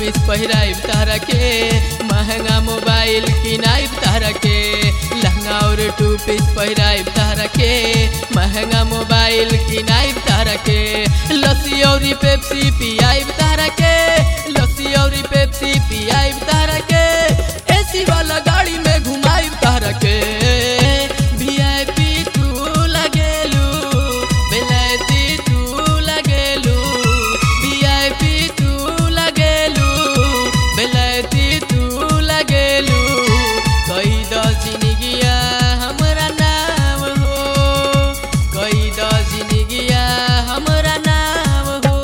पीस पहिराइब तारा के, महंगा मोबाइल किनाइब तारा के। लहंगा और 2 पीस पहिराइब तारा के, महंगा मोबाइल किनाइब तारा के। लस्सी और पेप्सी पियाइब तारा के, लस्सी और पेप्सी पियाइब तारा के। एसी वाला गाड़ी में घुमाइब तारा के। VIP तू लगेलू, बेलायती तू लगेलू। VIP तू लगेलू, बेलायती तू लगेलू। कई द जिंदगिया हमरा नाम हो, कई द जिंदगिया हमरा नाम हो।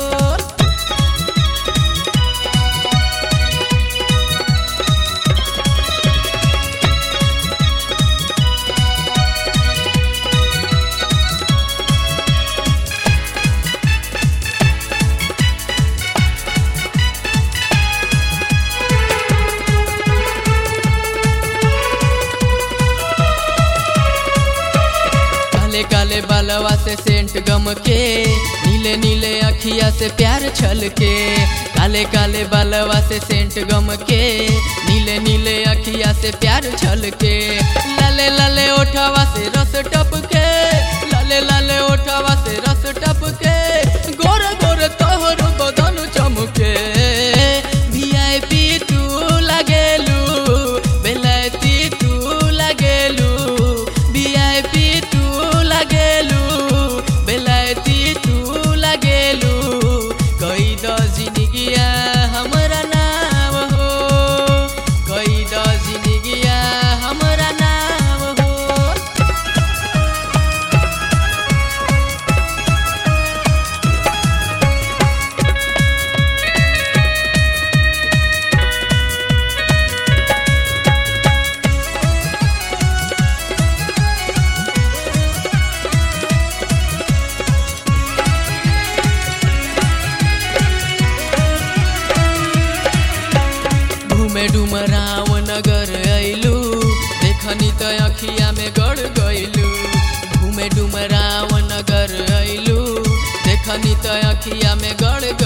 काले काले बालवा से सेंट गम के, नीले नीले अखिया से प्यार छल के। काले काले बालवा से सेंट गम के, नीले नीले अखिया से प्यार छल के। लाले लाले ओठवा से रस टपके, लाले लाले ओठवा से रस टपके। गोरे गोरे तोहर बदन चमके। VIP तू लगेलू, बेलायती तू लगेलू। VIP तू लगेलू, बेलायती तू लगेलू। कई द जिंदगिया हमरा नाम हो, कई द जिंदगिया हमरा नाम हो। घूमे डुमराव नगर अइलू, देखनी त अखिया में गड़ गइलू। घूमे डुमराव नगर अइलू, देखनी त अखिया में गड़